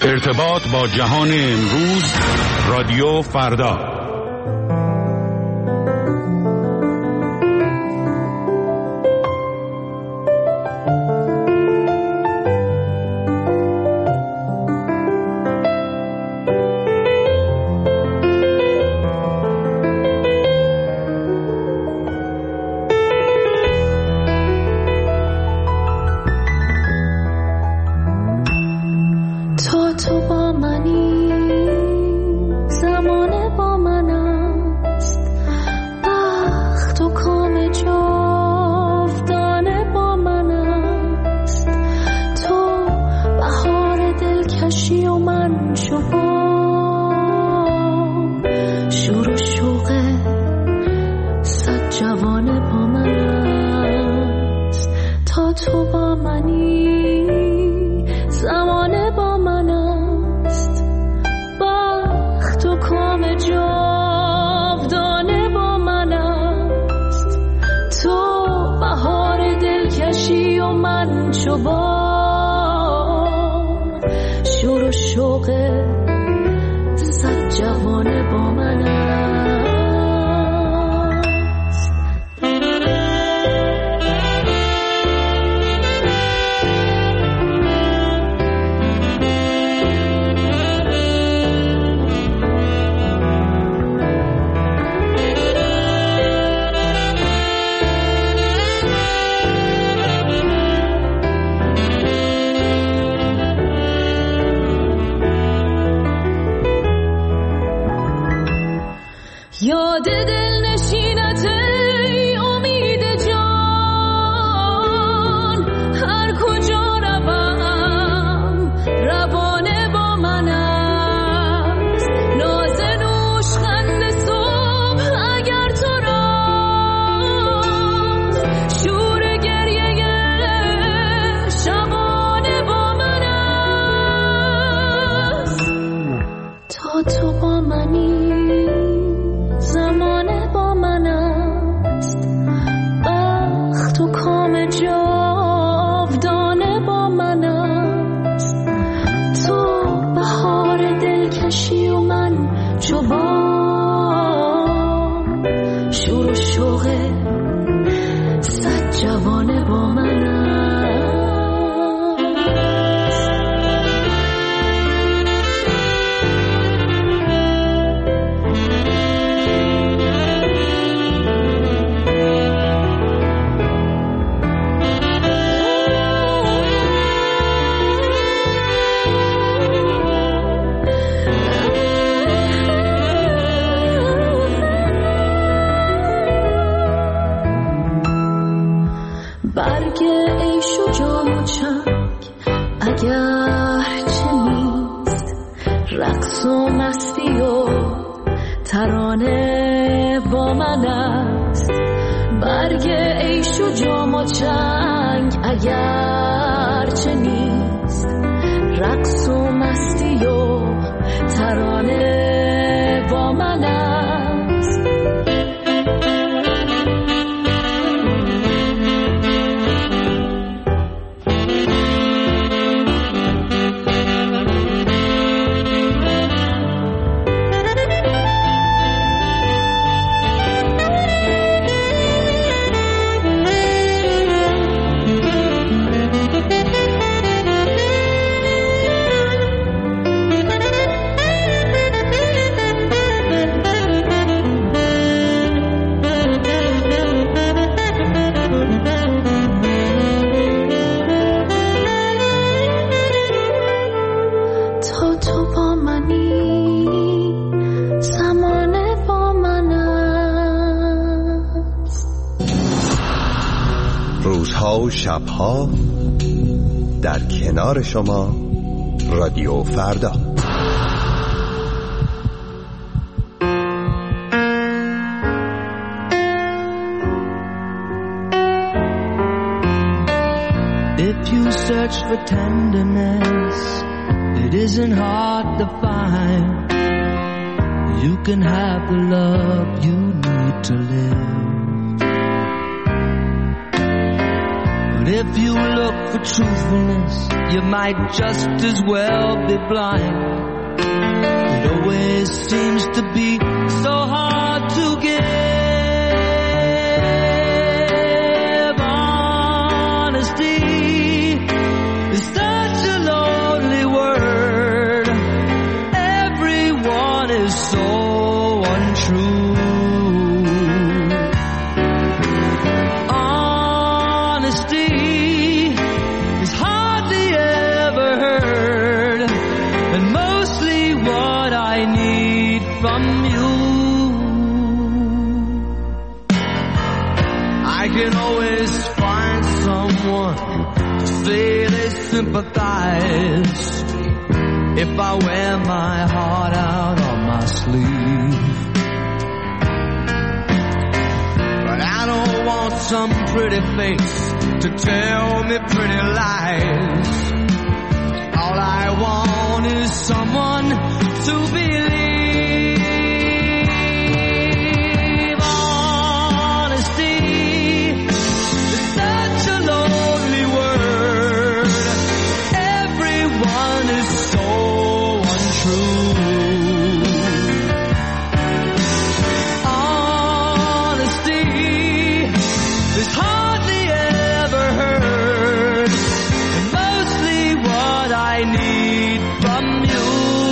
ارتباط با جهان امروز، رادیو فردا. روزها و شبها در کنار شما، رادیو فردا. If you search for tenderness, it isn't hard to find. You can have the love you need to live. But if you look for truthfulness, you might just as well be blind. It always seems to be so hard to give. Honesty is such a lonely word. Everyone is so untrue. Honesty is hardly ever heard, and mostly what I need from you. I can always find someone to say they sympathize if I wear my heart out on my sleeve. But I don't want some pretty face to tell me pretty lies. All I want is someone to believe. Honesty is such a lonely word. Everyone is so untrue. Honesty is hardly ever heard, and mostly what I need from you.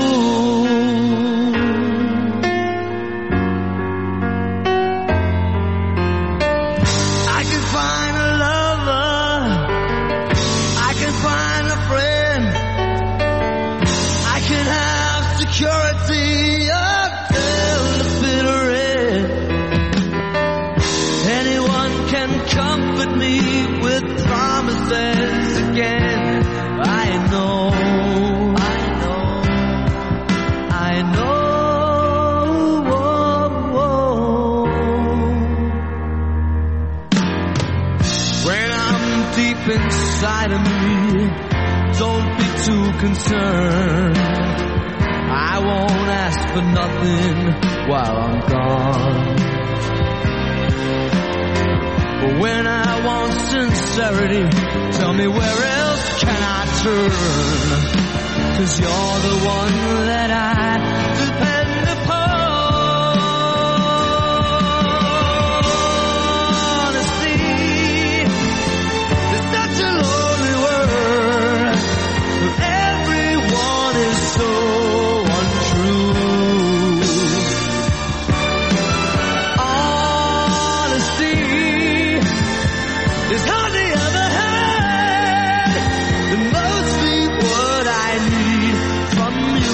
I can find a lover, I can find a friend, I can have security until the bitter end. Anyone can comfort me with promises again. I know. When I'm deep inside of me, don't be too concerned. I won't ask for nothing while I'm gone. But when I want sincerity, tell me where else can I turn? 'Cause you're the one that I depend upon. Honesty is such a lonely word. Everyone is so untrue. Honesty is hardly ever heard, and mostly what I need from you.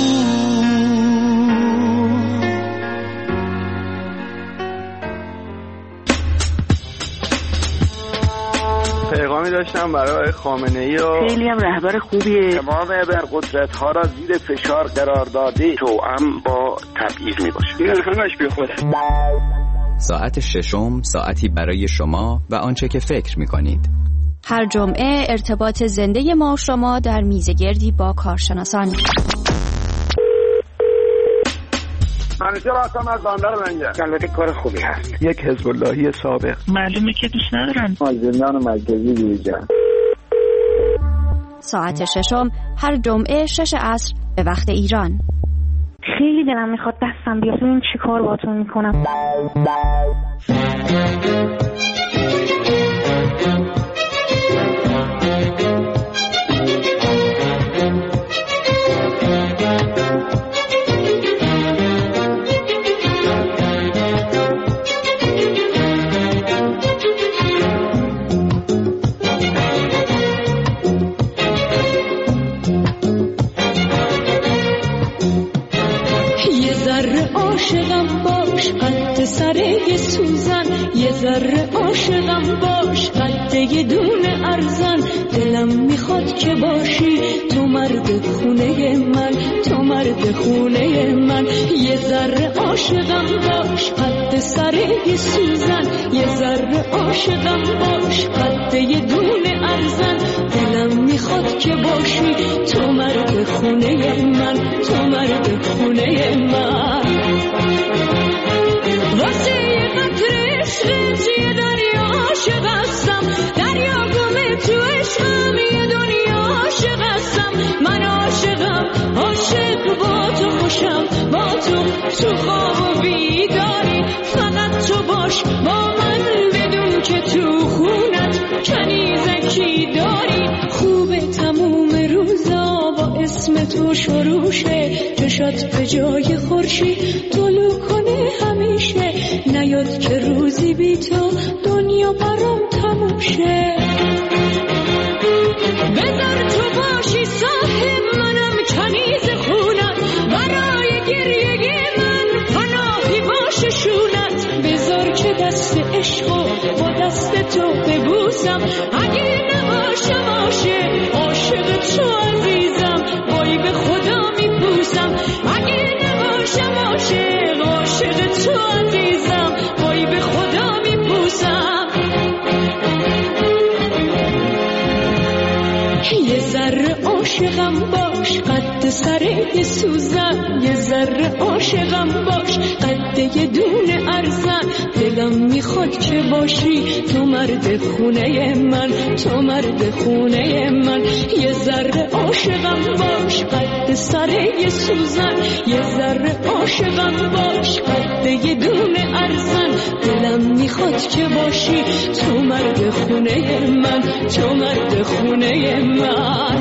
پیغامی داشتم برای خامنه‌ای و خیلی هم رهبر خوبیه. تمام ابرقدرت‌ها را زیر فشار قرار داده توأم با تبعیض میباشه. این همش بیخوده. ساعت ششم، ساعتی برای شما و آنچه که فکر می‌کنید. هر جمعه ارتباط زنده ما و شما در میزگردی با کارشناسان. همیشه راستم از بندر منگه. البته کار خوبی هست. یک حزب اللهی سابق. معلومه که دوست ندارن. زندان مرکزی بیرجن. ساعت ششم هر جمعه 6 عصر به وقت ایران. خیلی دلم میخواد دستم بیاد ببین چی کار باهاتون میکنم. عاشقم باش قد سره سوزن، یه ذره عاشقم باش قد یه دونه ارزن. دلم میخواد که باشی تو مرد خونه من، تو مرد خونه من. یه ذره عاشقم باش قد سره سوزن، یه ذره عاشقم باش قد یه دونه ارزن. دلم میخواد که باشی تو مرد خونه من، تو مرد خونه من. واسه یه قطره عشقت یه دریا عاشق هستم، دریا تو خواب و بیداری، فقط تو باش با من، بدون که تو خونت کنیزکی داری. خوبه تموم روزا با اسم تو شروع شه، چشات به جای خورشید طلوع کنه همیشه، نیاد که روزی بی تو دنیا برام تموم شه. بذار تو باشی صاحب منم، کنیز خونت، برای گریه من پناهی باشه شونت. بذار که دست عشقو با دست تو ببوسم، اگه نباشه باشه عاشق تو عزیزم، وای به خدا میپوسم. اگه نباشه باشه عاشق تو عزیزم، وای به خدا میپوسم. یه ذره عاشقم باش، قد سر یه سوزن، یه ذره عاشقم باش، قد یه دونه ارزن. دلم میخواد که باشی تو مرد خونه من، تو مرد خونه من. یه ذره عاشقم باش، قد سر یه سوزن، یه ذره عاشقم باش، قد یه دونه ارزن. دلم میخواد که باشی تو مرد خونه من، تو مرد خونه من.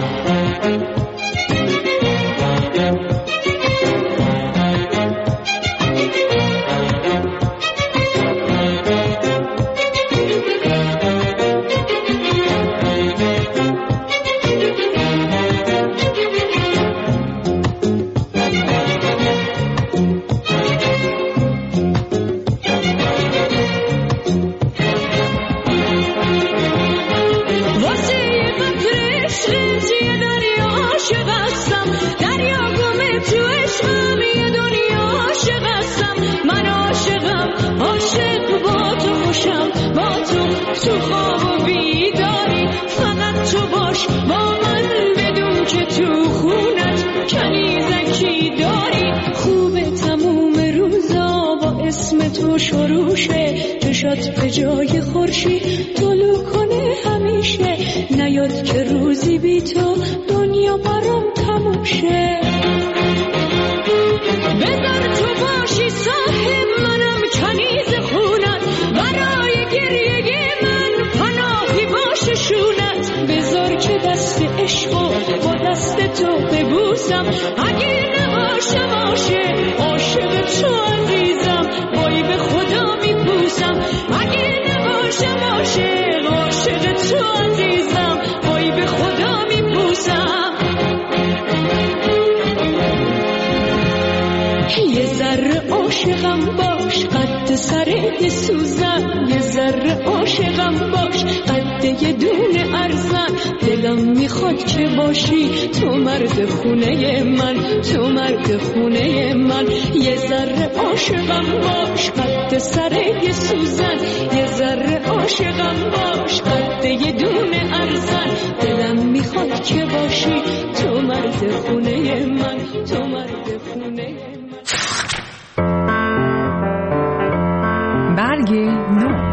تو خواب و بیداری، فقط تو باش با من، بدون که تو خونت کنیزکی داری. خوبه تموم روزا با اسم تو شروع شه، چشات به جای خورشید طلوع کنه همیشه، نیاد که روزی بی تو دنیا برام تموم شه. بذار تو باشی صاحب منم، کنیز خونت، برای گریه من پناهی باشه شونت. بذار که دست عشقو با دست تو ببوسم، اگه نباشه باشه عاشق تو عزیزم، وای به خدا میپوسم. اگه نباشه باشه عاشق تو عزیزم، وای به خدا میپوسم. یه ذره عاشقم باش، قد سر یه سوزن، یه ذره عاشقم باش، قد یه دونه ارزن. دلم میخواد که باشی تو مرد خونه من، تو مرد خونه من. یه ذره عاشقم باش، قد سر یه سوزن، یه ذره عاشقم باش، قد یه دونه ارزن. دلم میخواد که باشی تو مرد خونه من، تو مرد خونه من. برگ نو.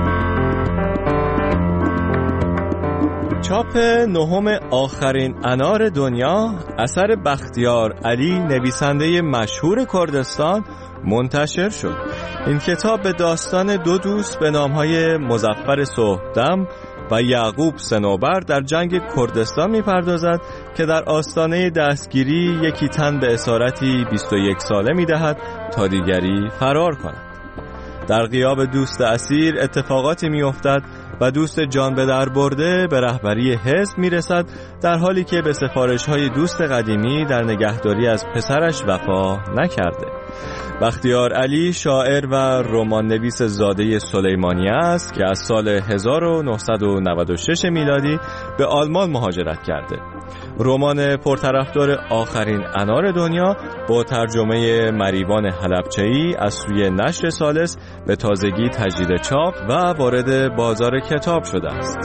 چاپ نهم آخرین انار دنیا اثر بختیار علی، نویسنده مشهور کردستان، منتشر شد. این کتاب به داستان دو دوست به نامهای مظفر صبحدم و یعقوب صنوبر در جنگ کردستان می‌پردازد که در آستانه دستگیری یکی تن به اسارتی 21 ساله می‌دهد تا دیگری فرار کند. در غیاب دوست اسیر اتفاقاتی می‌افتد و دوست جان به در برده به رهبری حزب می‌رسد، در حالی که به سفارش‌های دوست قدیمی در نگهداری از پسرش وفا نکرده. بختیار علی شاعر و رمان نویس زاده سلیمانی است که از سال 1996 میلادی به آلمان مهاجرت کرده. رمان پرطرفدار آخرین انار دنیا با ترجمه مریوان حلبچه‌ای از سوی نشر ثالث به تازگی تجدید چاپ و وارد بازار کتاب شده است.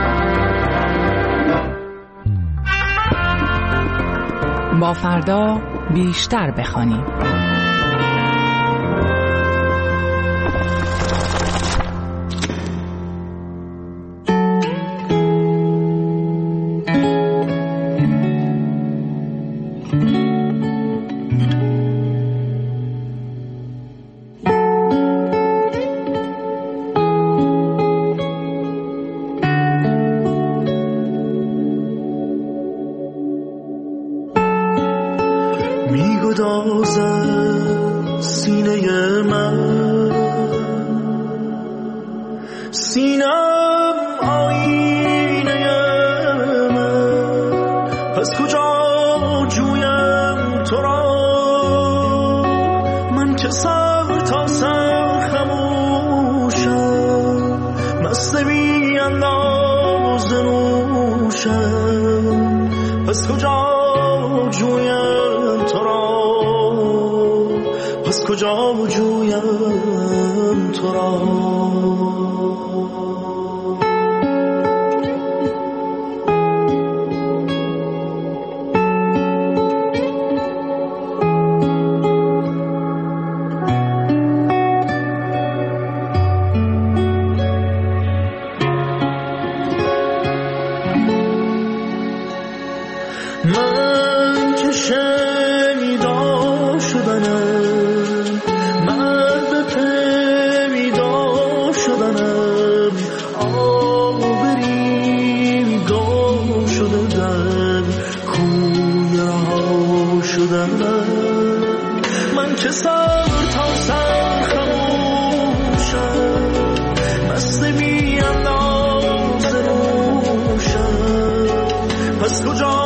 با فردا بیشتر بخوانیم. میگدازد سینه من، سینم آینه من، پس کجا جویم تو را؟ من که سر تا سر خموشم، مست بی انداز نوشم، پس کجا جویم تو را؟ پس کجا جویم تو را؟ من که شنیدا شدنم، مرد پیدا شدنم، آبری گم شده در کوی رها شدنم، من که سر تا سر خموشم، مست بی انداز نوشم، پس کجا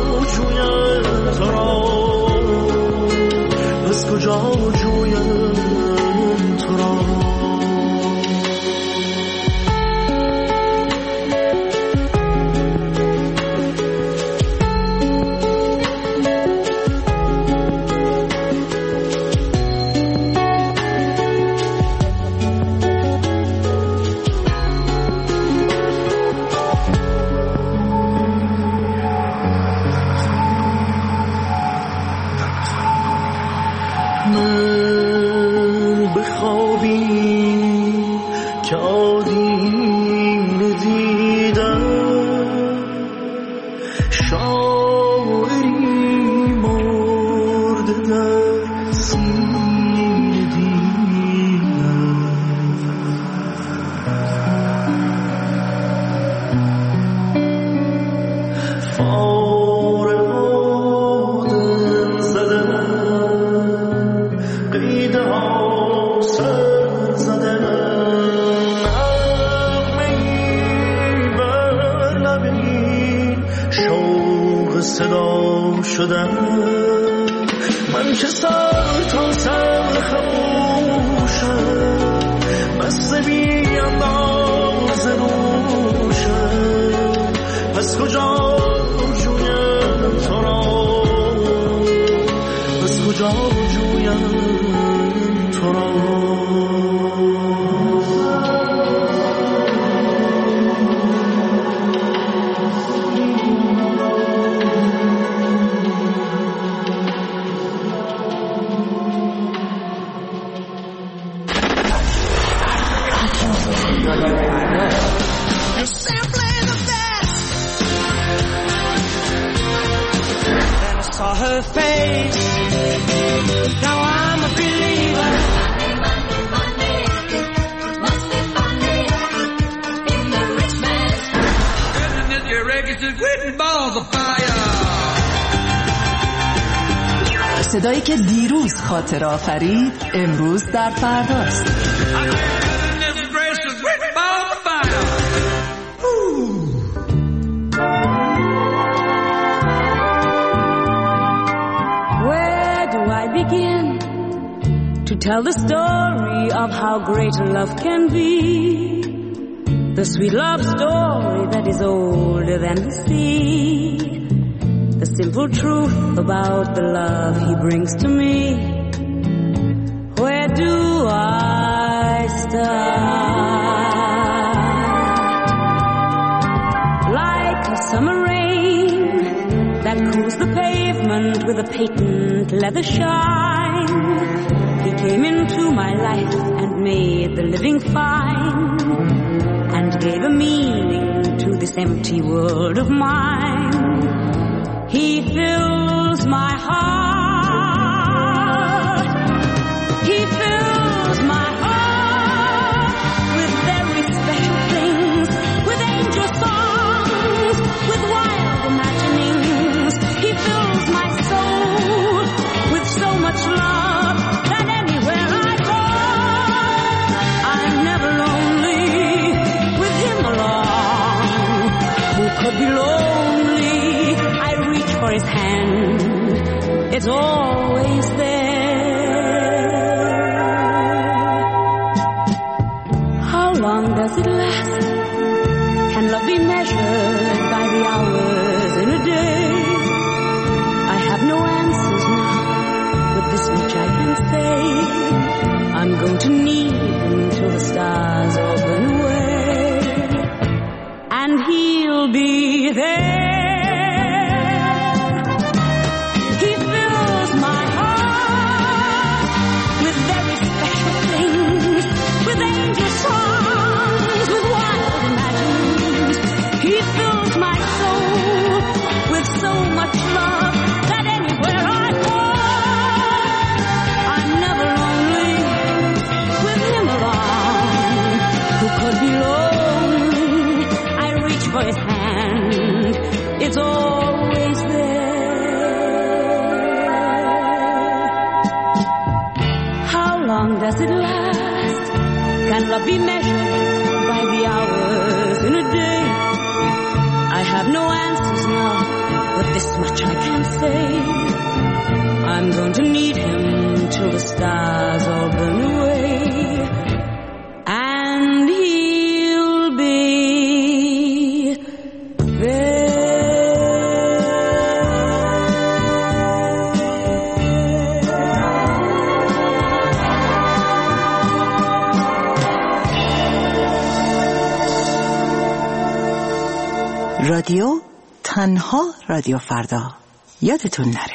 کجا جویم تو را؟ من بخوابی که آدینه دیدم، شاعری مرده در سینه دیدم، فارغ آدم زدم، قیده ها سر زدم، نغمه‌ای بر لبین شوق صدا شدم، من که سر تا سر خموشم، مست بی انداز نوشم، پس کجا جویم تو را؟ پس کجا جویم تو را؟ Saw her face, now I'm a believer. Must be funny in the rich man's goodness, is your records is written balls of fire. صدایی که دیروز خاطر آفرید امروز در فرداست. To tell the story of how great love can be, the sweet love story that is older than the sea, the simple truth about the love he brings to me. Where do I start? Like a summer rain that cools the pavement with a patent leather shine, he came into my life and made the living fine, and gave a meaning to this empty world of mine. He fills my heart, he fills my heart with very special things, with angel songs, with wild imaginings. He fills my soul hand, it's always there. How long does it last? Can love be measured by the hours in a day? I have no answers now, but this much I can say. I'm going to need him till the stars all burn away, and he'll be there. He fills my heart with very special things, with angel songs, with wild imaginings. He fills my soul with so much love that anywhere I go, I'm never lonely with him around. Who could be lonely? I reach for his hand, it's always there. How long does it last? Can love be measured by the hours in a day? I have no answers now, but this much I can say. I'm going to need him till the stars all burn away, and he'll be there. رادیو تنها رادیو فردا، یادتون نره.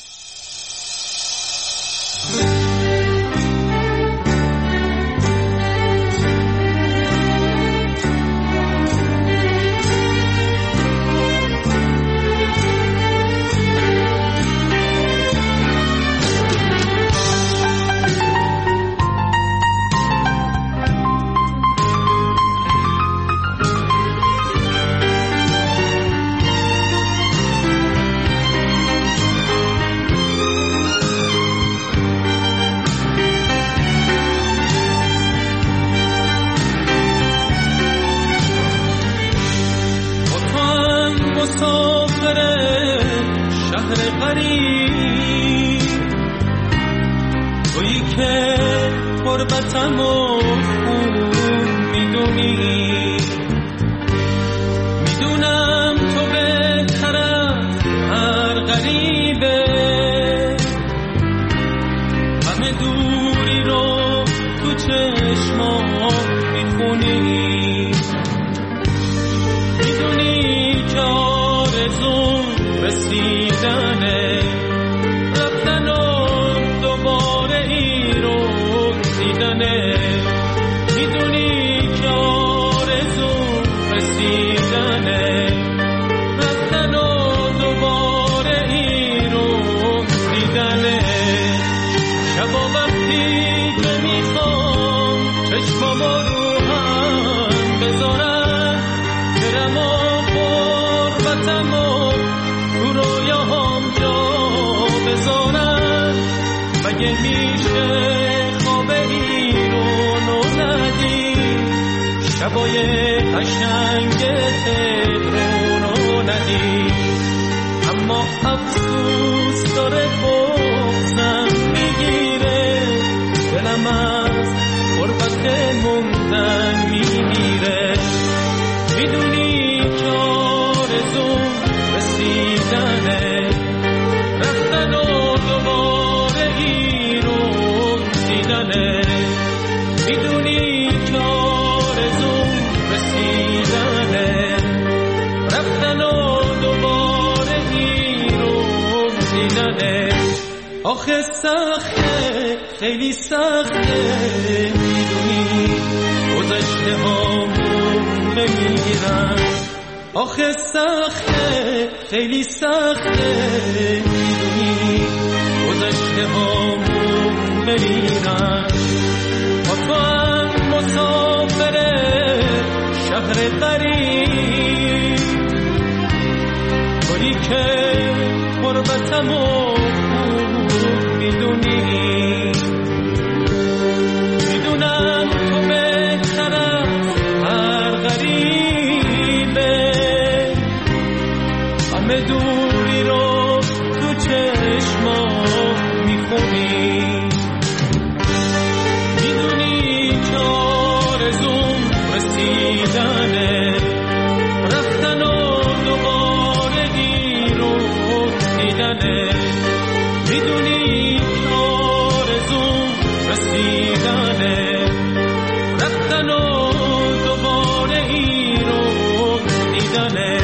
آخه سخته، خیلی سخته، میدونی گذشته هامون بمیرن. آخه سخته، خیلی سخته، میدونی گذشته هامون بمیرن. با تو هم مسافر شهر غریب، تویی که غربتمو میدونی، میدونم تو بهتر از هر غریبه، همه دوری رو تو میدونی آرزوم رسیدنه، رفتن و دوباره این رو دیدنه.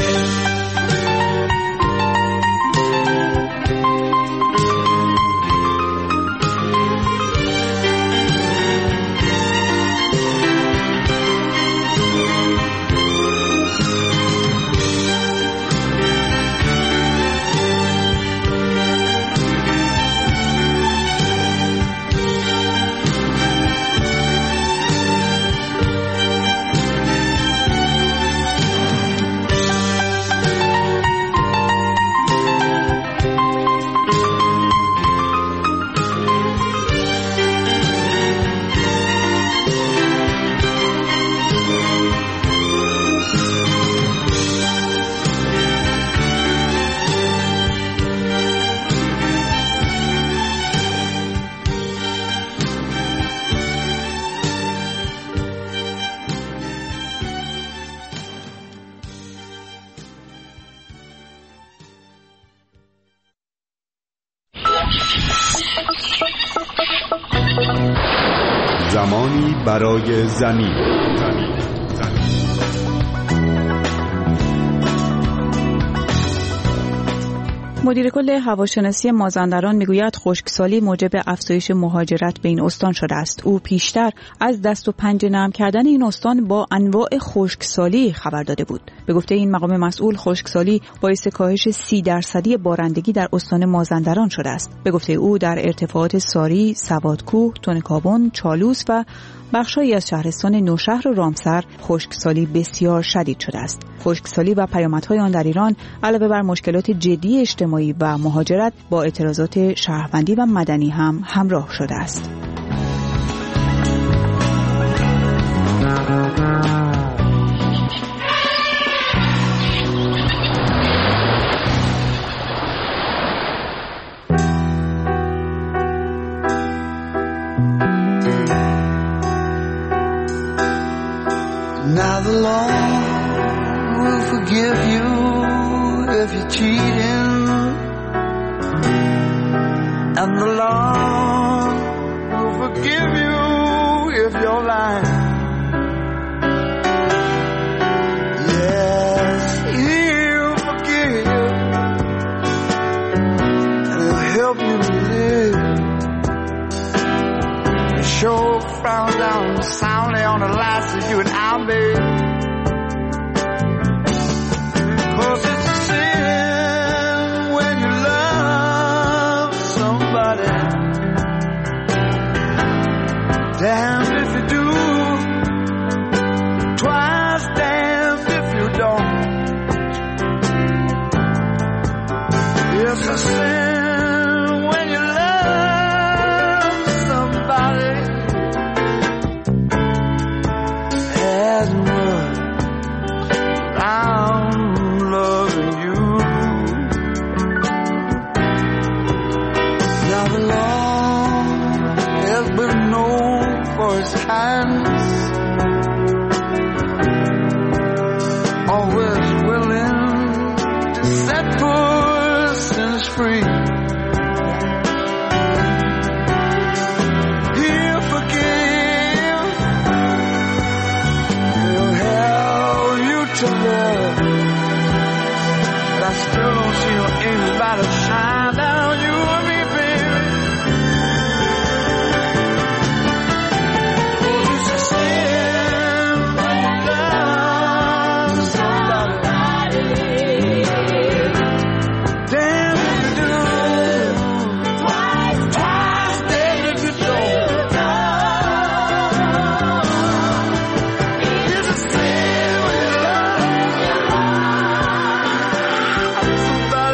زمانی برای زمین. مدیر کل هواشناسی مازندران میگوید خشکسالی موجب افزایش مهاجرت به این استان شده است. او پیشتر از دست و پنجه نرم کردن این استان با انواع خشکسالی خبر داده بود. به گفته این مقام مسئول، خشکسالی باعث کاهش 30% بارندگی در استان مازندران شده است. به گفته او در ارتفاعات ساری، سوادکوه، تونکابون، چالوس و بخشایی از شهرستان نوشهر و رامسر خشکسالی بسیار شدید شده است. خشکسالی و پیامدهای آن در ایران علاوه بر مشکلات جدی اجتماعی و مهاجرت با اعتراضات شهروندی و مدنی هم همراه شده است. Now the law will forgive you if you're cheating, and the law will forgive you if you're lying. Yes, he'll forgive you, and he'll help you live. The show frowns down soundly on the lights that you and I made. 'Cause it's a sin when you love somebody. Damned if you do, twice damned if you don't. It's a sin when you love somebody as much I'm loving you. Now the Lord has been known for his kindness, always willing to set persons free. He'll forgive, he'll help you to love, but I still don't see no anybody shine down you or me, baby. Oh, it's a sin when you love somebody. Damn if you do, twice damn if you don't. It's a sin when you love somebody.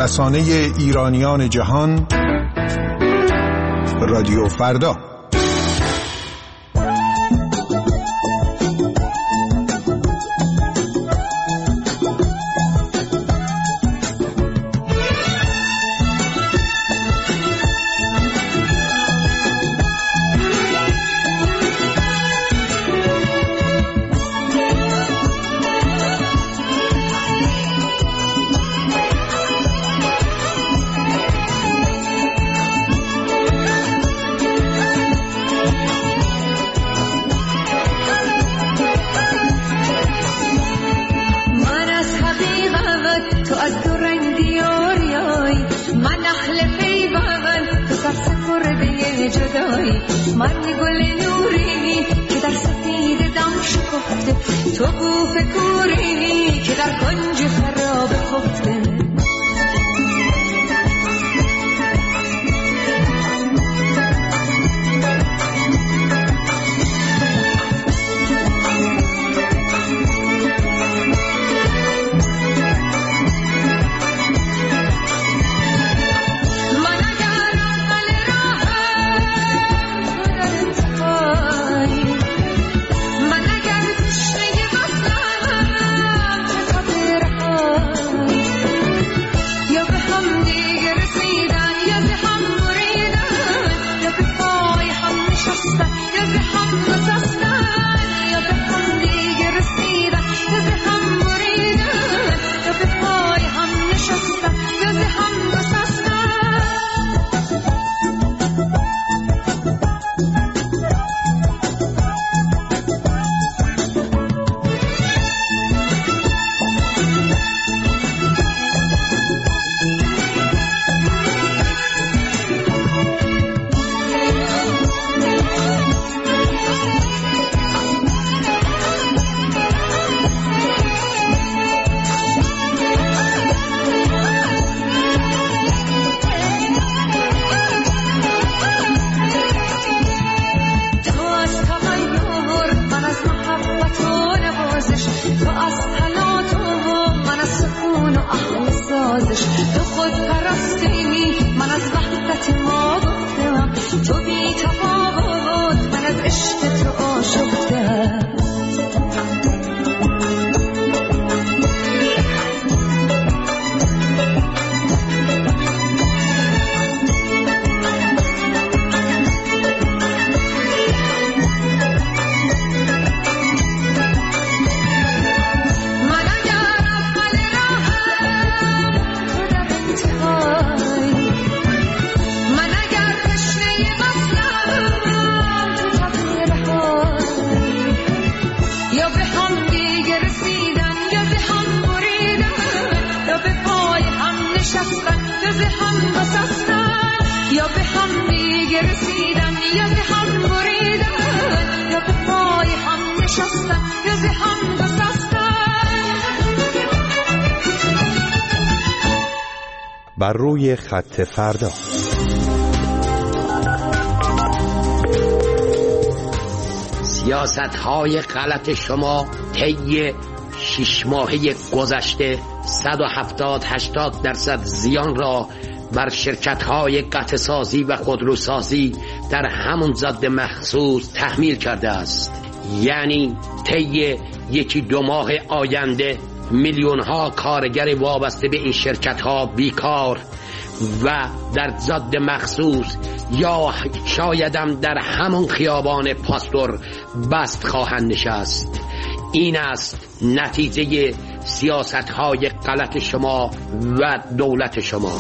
رسانه ایرانیان جهان، رادیو فردا. تو بوف کوری که در کنج خراب خفته بر روی خط فردا. سیاست‌های غلط شما طی 6 ماهه گذشته 170-80% زیان را بر شرکت‌های قطعه‌سازی و خودروسازی در همون ضد مخصوص تحمیل کرده است. یعنی طی 1-2 ماه آینده میلیون‌ها کارگر وابسته به این شرکت‌ها بیکار و در ضد مخصوص یا شایدم در همون خیابان پاستور بست خواهند نشست. این است نتیجه سیاست‌های غلط شما و دولت شما.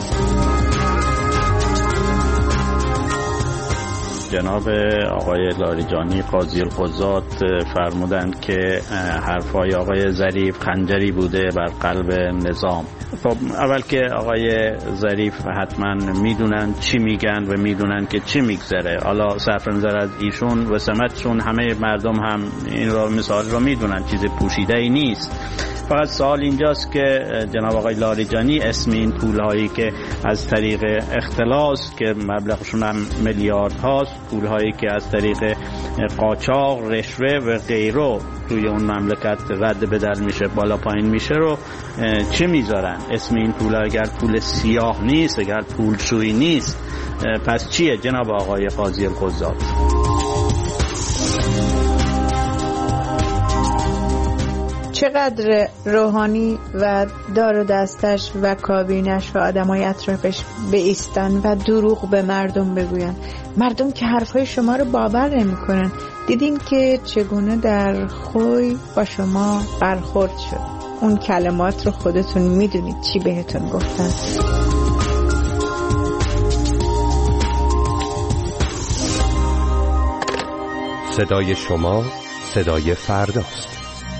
جناب آقای لاریجانی قاضی القضات فرمودند که حرفای آقای ظریف خنجری بوده بر قلب نظام. خب اول که آقای ظریف حتما میدونن چی میگن و میدونن که چی میگذره. حالا صرف نظر از ایشون و سمتشون همه مردم هم این رو مثال رو میدونن، چیز پوشیده ای نیست. فقط سوال اینجاست که جناب آقای لاریجانی اسم این پولهایی که از طریق اختلاس که مبلغشون هم میلیارد هاست پولهایی که از طریق قاچاق، رشوه و غیره توی اون مملکت رد بدل میشه، بالا پایین میشه رو چه میذارن؟ اسم این پول اگر پول سیاه نیست، اگر پول سوی نیست، پس چیه جناب آقای قاضی القضات؟ چقدر روحانی و دار و دستش و کابینش و آدمای اطرافش بایستن و دروغ به مردم بگوین، مردم که حرفای شما رو باور نمی‌کنن. دیدین که چگونه در خوی با شما برخورد شد. اون کلمات رو خودتون میدونید چی بهتون گفتن. صدای شما صدای فرداست.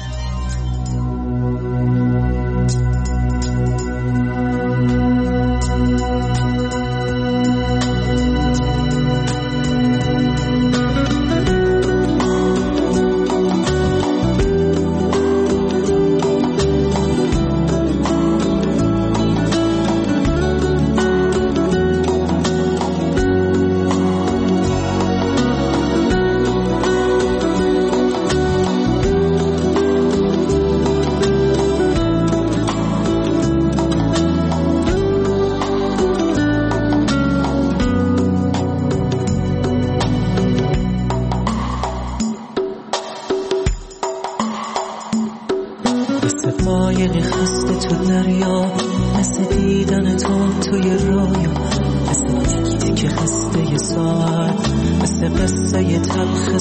قایقی خسته تو دریا، مثل دیدن تو توی رویا، مثل تیک تیک خسته ساعت، مثل قصه تلخ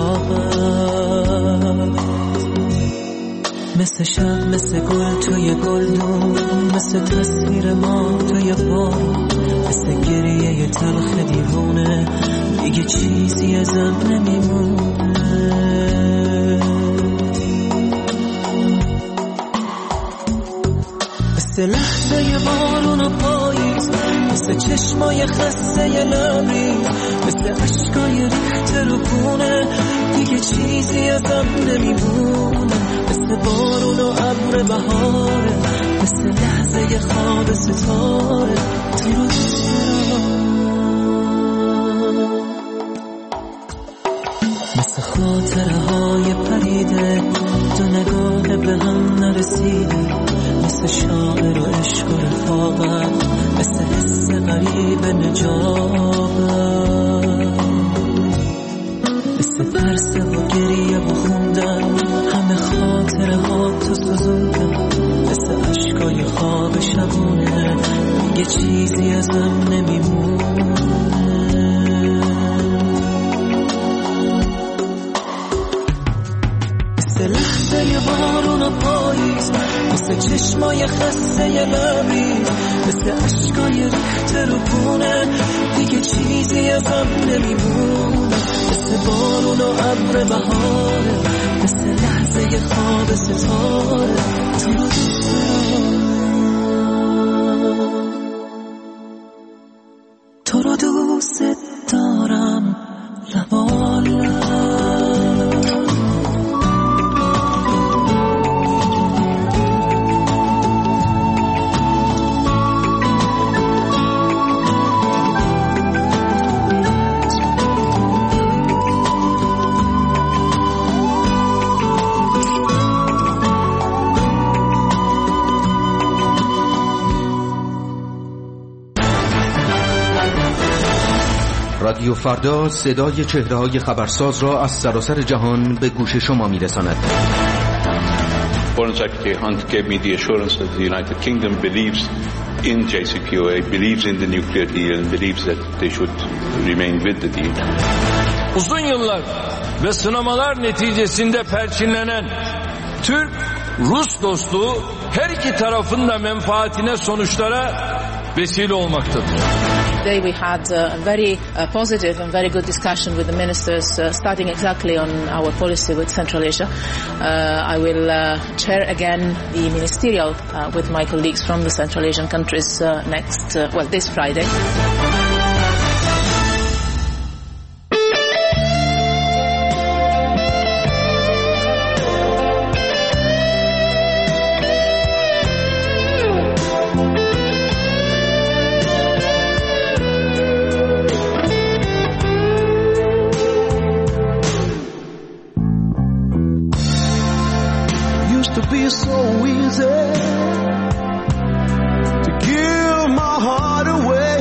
صداقت، مثل شب، مثل گل توی گلدون، مثل تصویر ما توی بارون، مثل گریه تلخ دیوونه، دیگه چیزی ازم نمیمونه. مثل لحظه بارون و پاییز، مثل چشمای خسته لبی، مثل عشقای ریخته رو خونه، دیگه چیزی ازم نمیمونه. مثل بارون و ابر بهاره، مثل لحظه خواب ستاره، تو رو دوست دارم. مثل خاطره های پریده، دو نگاه به هم نرسیده، مثل شاعر و عشق و رفاقت، مثل حس غریب نجابت، مثل ترس و گریه و خوندن، همه خاطره ها تو سوزوندن، مثل عشقای خواب شبونه، دیگه چیزی ازم نمیمونه. مثل لحظه بارون و پاییز، مثل چشمای خسته لبی، مثل عشقای ریخته رو خونه، دیگه چیزی ازم نمیمونه. مثل بارون و ابر بهاره، مثل لحظه خواب ستاره، تو رو دوست دارم، تو رو دوست دارم، لبالم. رادیو فردا صدای چهره‌های خبرساز را از سراسر جهان به گوش شما می‌رساند. Foreign Secretary Hunt gave me the assurance that the United Kingdom believes in JCPOA, believes in the nuclear deal and believes that they should remain with the deal. Uzun yıllar ve sınamalar neticesinde perçinlenen Türk-Rus dostluğu her iki tarafın da menfaatine, sonuçlara vesile olmaktadır. Today we had a very positive and very good discussion with the ministers starting exactly on our policy with Central Asia. I will chair again the ministerial with my colleagues from the Central Asian countries this Friday. Used to be so easy to give my heart away,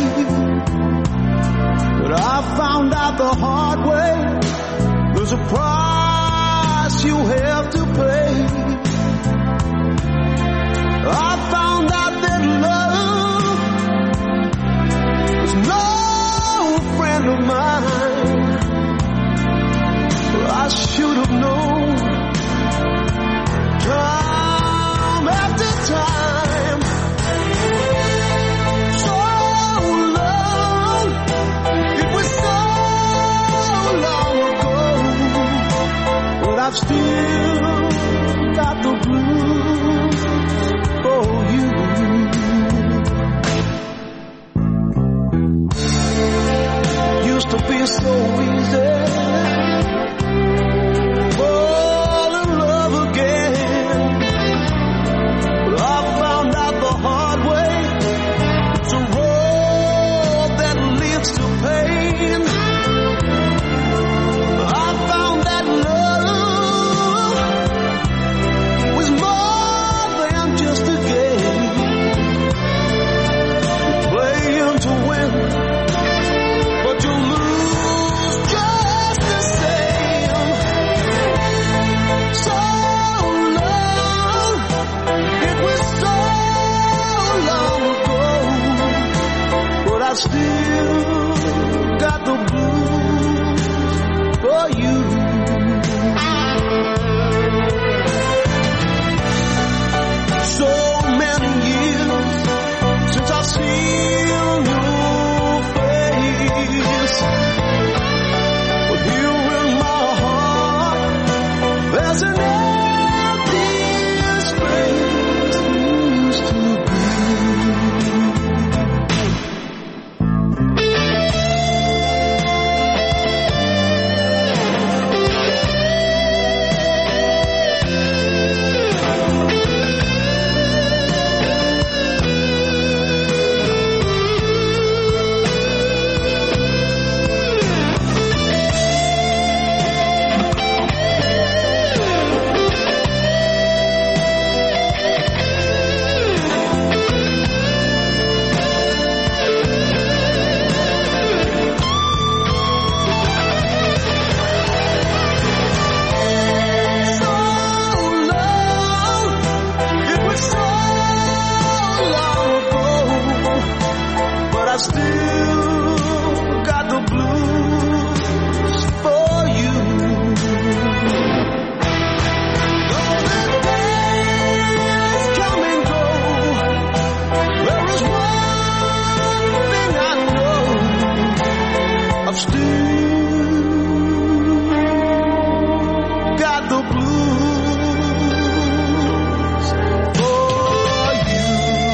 but I found out the hard way. There's a price you have to pay. I found out that love was no friend of mine. I should have known time after time. So long, it was so long ago, but I've still got the blues for you. Used to be so easy. I still got the blues for you. So many years since I've seen your face, but here in my heart there's an empty space used to be. I still got the blues for you. Though the days come and go, there is one thing I know, I've still got the blues for you.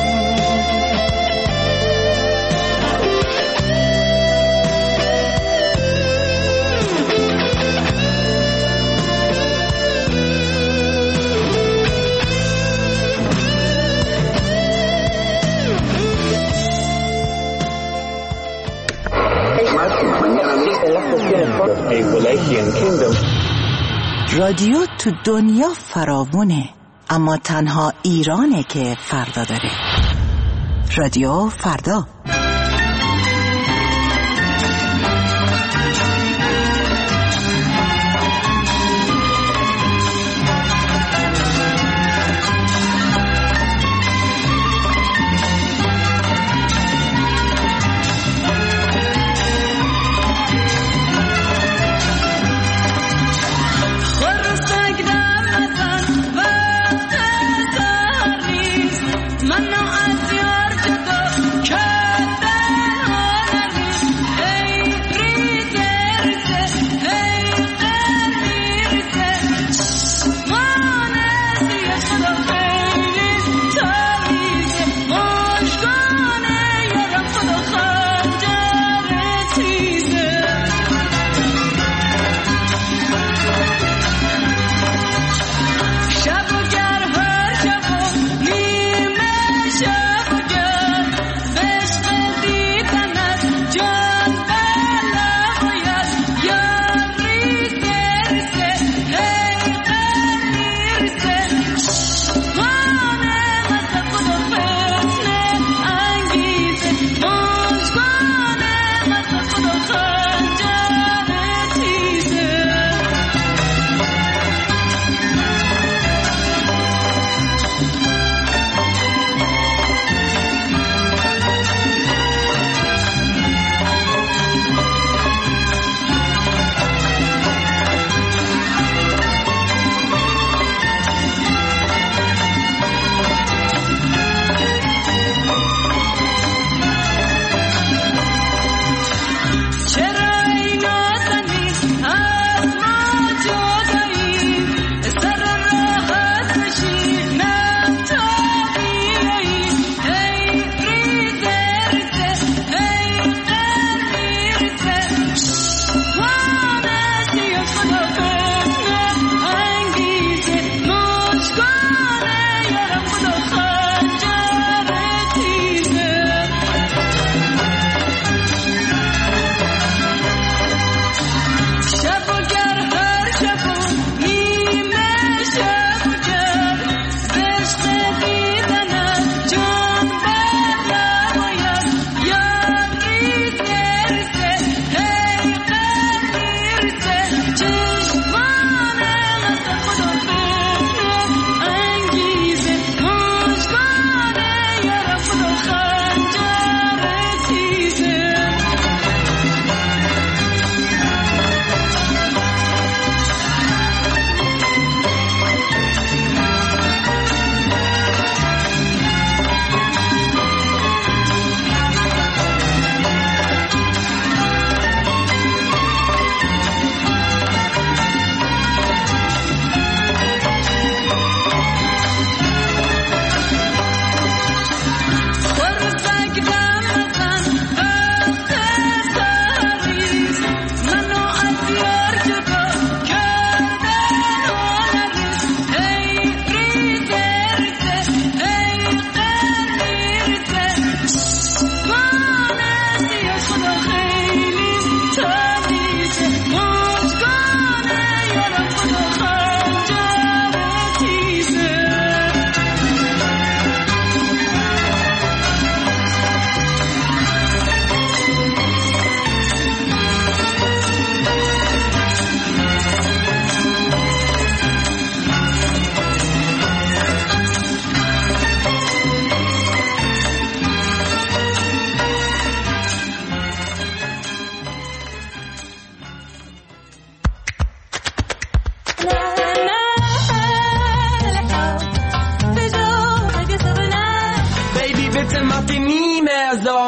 رادیو تو دنیا فراوونه، اما تنها ایرانه که فردا داره. رادیو فردا. من از یار جدا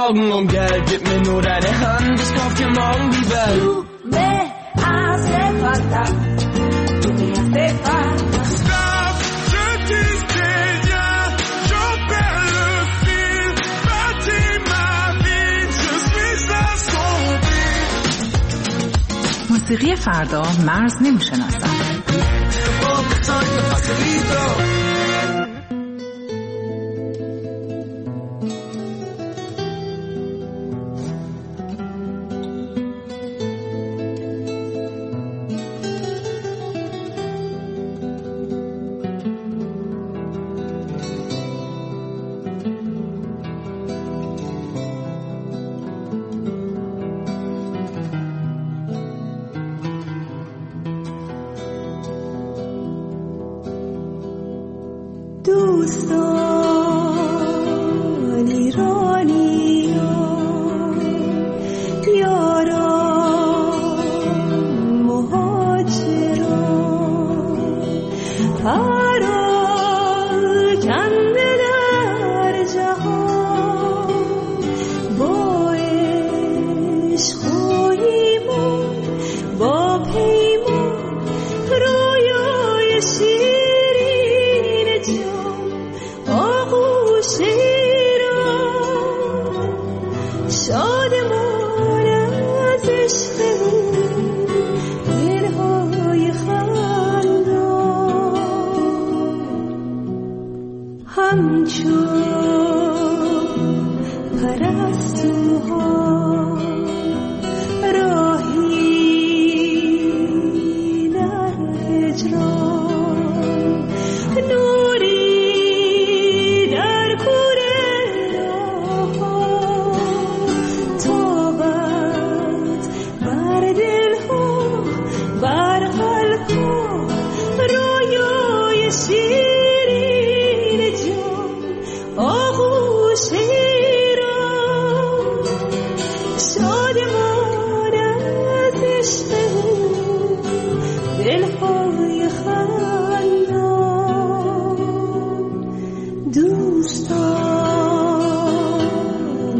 get me know that the hand just come from among the bell. Me hace falta, tú me hace falta. Stop, je t'ai ya, je perds le fil, bâtis ma vie, je suis la sauver. موسیقی فردا مرز نمیشناسد. دوستان ایرانیان یاران مهاجران پراکنده در جهان با عشق و ایمان با پیمان رویای شیرین جان آغوش ایران شادمان از عشق او دلهای خندان همچون پرستوها راهی در هجران نوری در کوره راهها تابد بر دلها بر قلبها رویای شیرین جان آغوش ایران شادمان از عشق او دلهای خندان دوستان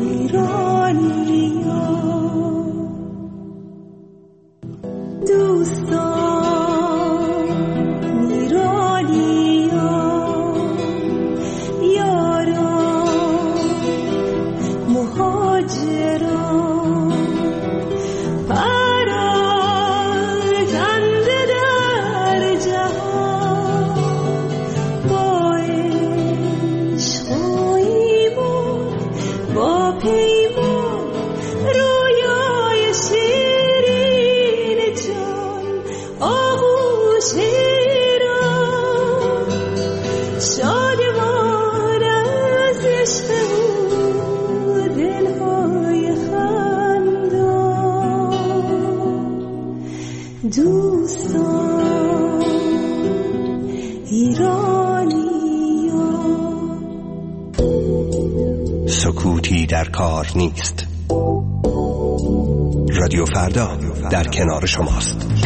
ایرانیان دوستان ایرانیان یاران مهاجران پراکنده در جهان با عشق و ایمان با پیمان رویای شیرین جان آغوش ایران شادمان از عشق او دلهای خندان دوستان ایرانیان سکوتی در کار نیست. رادیو فردا در کنار شماست.